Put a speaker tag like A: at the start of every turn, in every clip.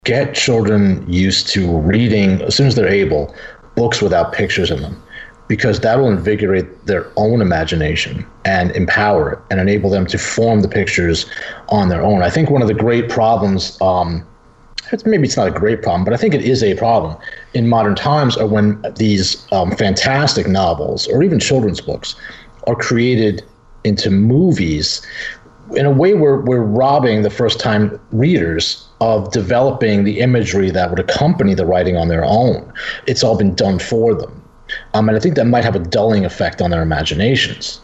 A: get children used to reading, as soon as they're able, books without pictures in them, because that will invigorate their own imagination and empower it and enable them to form the pictures on their own. I think one of the great problems, maybe it's not a great problem, but I think it is a problem in modern times, are when these fantastic novels or even children's books are created into movies. In a way, we're robbing the first-time readers of developing the imagery that would accompany the writing on their own. It's all been done for them. And I think that might have a dulling effect on their imaginations.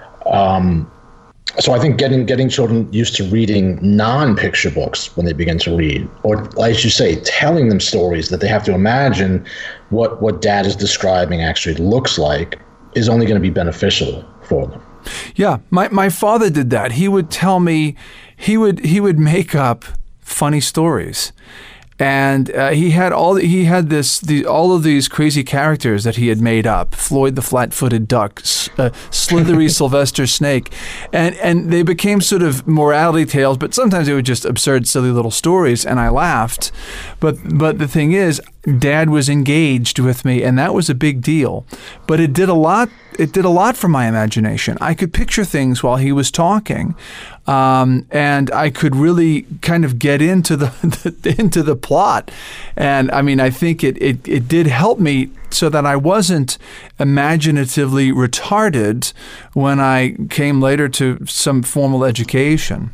A: So I think getting children used to reading non-picture books when they begin to read, or as you say, telling them stories that they have to imagine what Dad is describing actually looks like, is only going to be beneficial for them.
B: Yeah, my father did that. He would tell me, he would make up funny stories. And he had all of these crazy characters that he had made up: Floyd the flat-footed duck, Slithery Sylvester Snake, and they became sort of morality tales. But sometimes they were just absurd, silly little stories, and I laughed. But the thing is, Dad was engaged with me, and that was a big deal. But it did a lot. It did a lot for my imagination. I could picture things while he was talking. And I could really kind of get into the plot. And I mean, I think it did help me so that I wasn't imaginatively retarded when I came later to some formal education.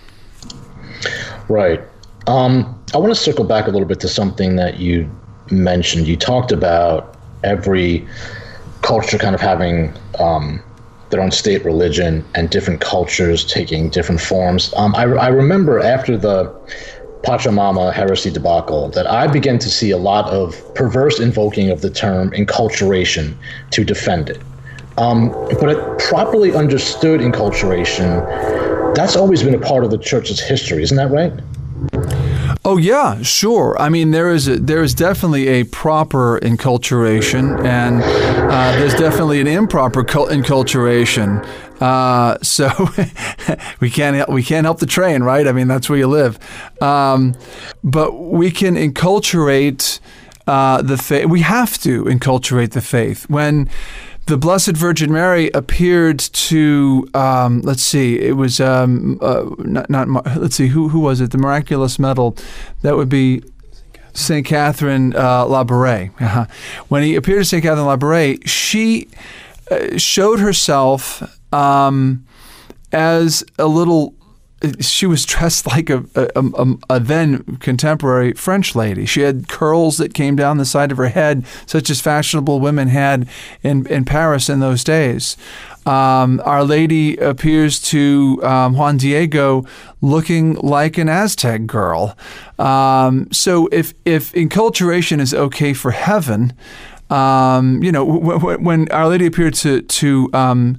A: Right. I want to circle back a little bit to something that you mentioned. You talked about every culture kind of having their own state religion and different cultures taking different forms. I remember after the Pachamama heresy debacle that I began to see a lot of perverse invoking of the term enculturation to defend it. But it properly understood enculturation, that's always been a part of the church's history, isn't that right?
B: Oh yeah, sure. I mean, there is definitely a proper enculturation, and there's definitely an improper enculturation. So we can't help the train, right? I mean, that's where you live. But we can enculturate the faith. We have to enculturate the faith. When the Blessed Virgin Mary appeared to, let's see, it was, let's see, who was it? The Miraculous Medal. That would be St. Catherine Labouré. When he appeared to St. Catherine Labouré, she showed herself as a little, she was dressed like a then contemporary French lady. She had curls that came down the side of her head, such as fashionable women had in Paris in those days. Our Lady appears to Juan Diego looking like an Aztec girl. So if enculturation is okay for heaven, when Our Lady appeared to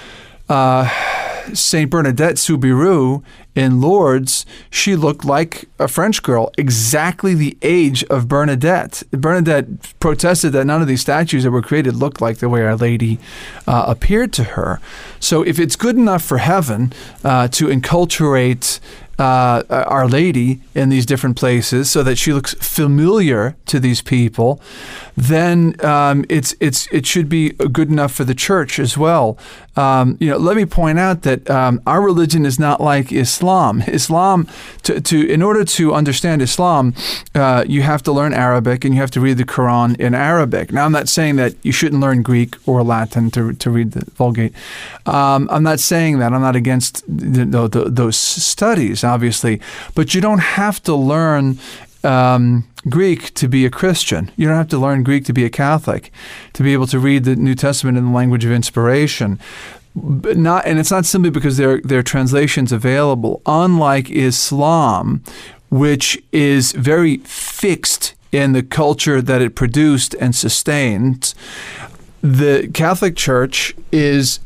B: Saint Bernadette Soubirous in Lourdes, she looked like a French girl, exactly the age of Bernadette. Bernadette protested that none of these statues that were created looked like the way Our Lady appeared to her. So if it's good enough for heaven to enculturate Our Lady in these different places so that she looks familiar to these people, then it should be good enough for the church as well. Let me point out that our religion is not like Islam. Islam, in order to understand Islam, you have to learn Arabic and you have to read the Quran in Arabic. Now, I'm not saying that you shouldn't learn Greek or Latin to read the Vulgate. I'm not saying that. I'm not against those studies, obviously, but you don't have to learn Greek to be a Christian. You don't have to learn Greek to be a Catholic, to be able to read the New Testament in the language of inspiration. And it's not simply because there are translations available. Unlike Islam, which is very fixed in the culture that it produced and sustained, the Catholic Church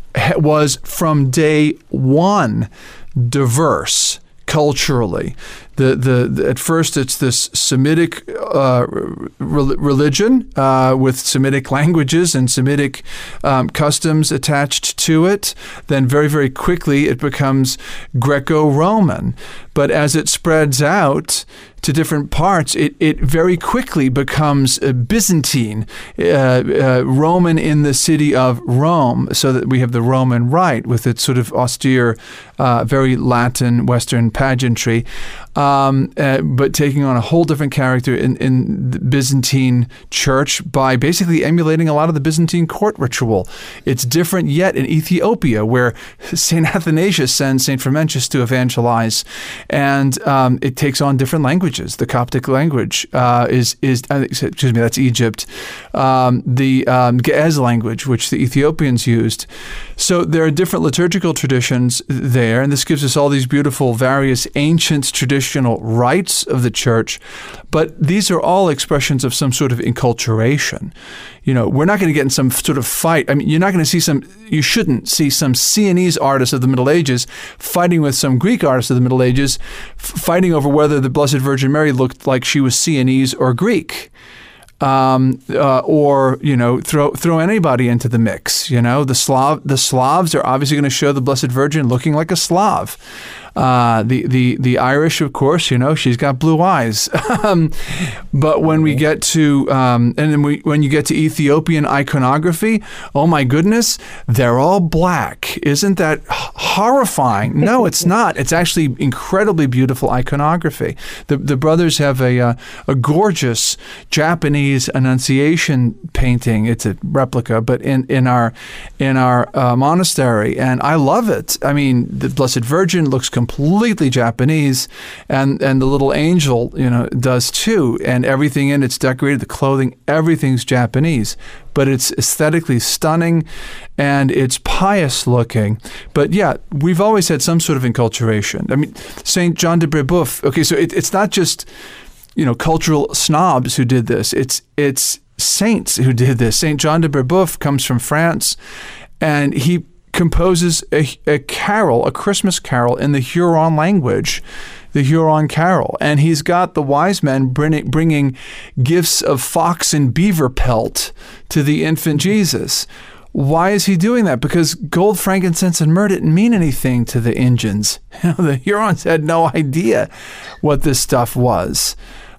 B: was from day one diverse culturally. At first it's this Semitic religion with Semitic languages and Semitic customs attached to it. Then very, very quickly it becomes Greco-Roman. But as it spreads out to different parts, it very quickly becomes Byzantine, Roman in the city of Rome, so that we have the Roman Rite with its sort of austere, very Latin Western pageantry, but taking on a whole different character in the Byzantine church by basically emulating a lot of the Byzantine court ritual. It's different yet in Ethiopia, where St. Athanasius sends St. Frumentius to evangelize, and it takes on different languages. The Coptic language is that's Egypt. The Ge'ez language, which the Ethiopians used. So there are different liturgical traditions there, and this gives us all these beautiful, various ancient traditional rites of the church. But these are all expressions of some sort of enculturation. We're not going to get in some sort of fight. I mean, you shouldn't see some Sienese artist of the Middle Ages fighting with some Greek artist of the Middle Ages, fighting over whether the Blessed Virgin Mary looked like she was Sienese or Greek. Or throw anybody into the mix. The Slavs are obviously going to show the Blessed Virgin looking like a Slav. The Irish, of course, she's got blue eyes. But when we get to when you get to Ethiopian iconography, oh my goodness, they're all black. Isn't that horrifying? No, it's not. It's actually incredibly beautiful iconography. The brothers have a gorgeous Japanese Annunciation painting. It's a replica, but in our monastery, and I love it. I mean, the Blessed Virgin looks completely Japanese, and the little angel, does too, and everything in it's decorated. The clothing, everything's Japanese, but it's aesthetically stunning, and it's pious looking. But yeah, we've always had some sort of enculturation. I mean, Saint John de Brebeuf. Okay, so it's not just cultural snobs who did this. It's saints who did this. Saint John de Brebeuf comes from France, and he composes a carol, a Christmas carol in the Huron language, the Huron carol. And he's got the wise men bringing gifts of fox and beaver pelt to the infant Jesus. Why is he doing that? Because gold, frankincense, and myrrh didn't mean anything to the Injuns. The Hurons had no idea what this stuff was.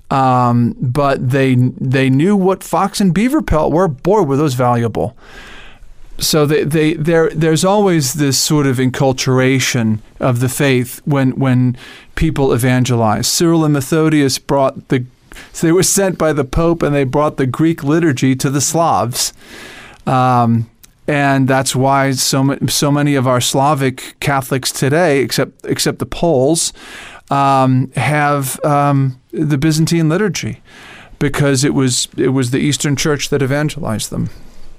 B: But they knew what fox and beaver pelt were. Boy, were those valuable. So there's always this sort of enculturation of the faith when people evangelize. Cyril and Methodius they were sent by the Pope, and they brought the Greek liturgy to the Slavs. And that's why so many of our Slavic Catholics today, except the Poles, have the Byzantine liturgy, because it was the Eastern Church that evangelized them.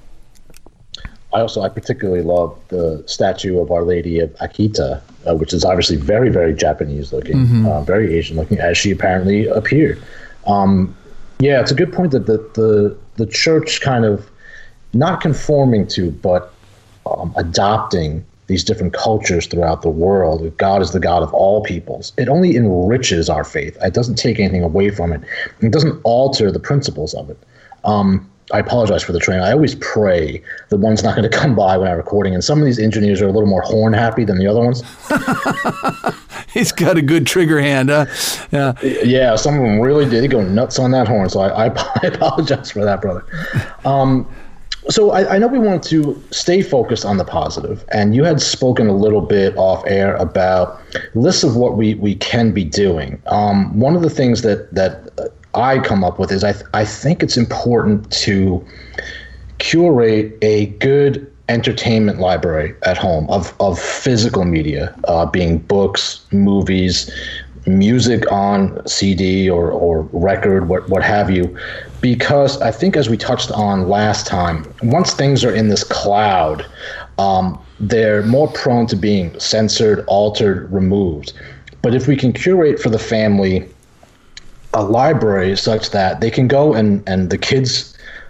A: I particularly love the statue of Our Lady of Akita, which is obviously very, very Japanese looking, very Asian looking, as she apparently appeared. It's a good point that the church kind of not conforming to, but adopting these different cultures throughout the world. God is the God of all peoples. It only enriches our faith. It doesn't take anything away from it. It doesn't alter the principles of it. I apologize for the train. I always pray that one's not going to come by when I'm recording, and some of these engineers are a little more horn happy than the other ones.
B: He's got a good trigger hand, huh? Yeah.
A: Yeah, some of them really did. They go nuts on that horn, so I apologize for that, brother. So I know we want to stay focused on the positive, and you had spoken a little bit off air about lists of what we can be doing. One of the things that I come up with is I think it's important to curate a good entertainment library at home of physical media, being books, movies, music on CD or record, what have you, because I think, as we touched on last time, once things are in this cloud, they're more prone to being censored, altered, removed. But if we can curate for the family a library such that they can go and the kids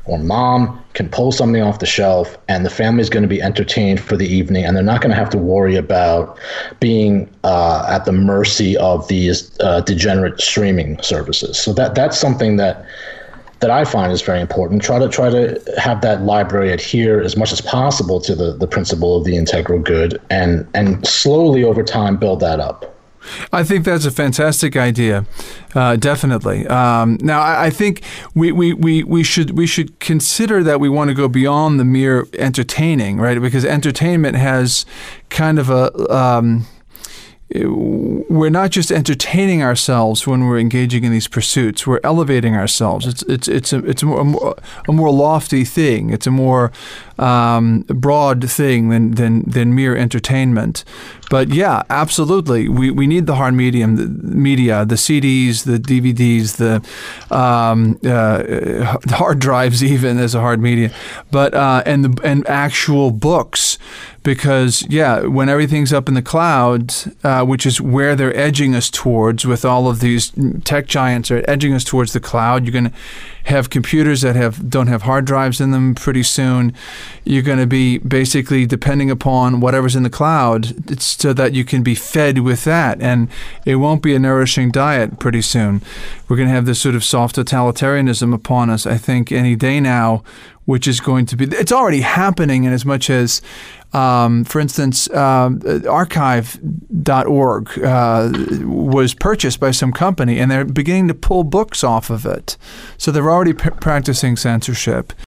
A: or mom can pull something off the shelf and the family's going to be entertained for the evening, and they're not going to have to worry about being at the mercy of these degenerate streaming services. So that's something that I find is very important. Try to have that library adhere as much as possible to the principle of the integral good, and slowly over time build that up.
B: I think that's a fantastic idea, definitely. Now, I think we should consider that we want to go beyond the mere entertaining, right? Because entertainment has kind of we're not just entertaining ourselves when we're engaging in these pursuits. We're elevating ourselves. It's a more lofty thing. It's a more broad thing than mere entertainment. But yeah, absolutely, we need the hard media, the CDs, the DVDs, the hard drives, even as a hard media, but and actual books. Because, yeah, when everything's up in the cloud, which is where they're edging us towards with all of these tech giants are edging us towards the cloud, you're going to have computers that don't have hard drives in them pretty soon. You're going to be basically depending upon whatever's in the cloud so that you can be fed with that. And it won't be a nourishing diet pretty soon. We're going to have this sort of soft totalitarianism upon us, I think, any day now, which is going to be – it's already happening in as much as for instance, archive.org was purchased by some company, and they're beginning to pull books off of it. So they're already practicing censorship.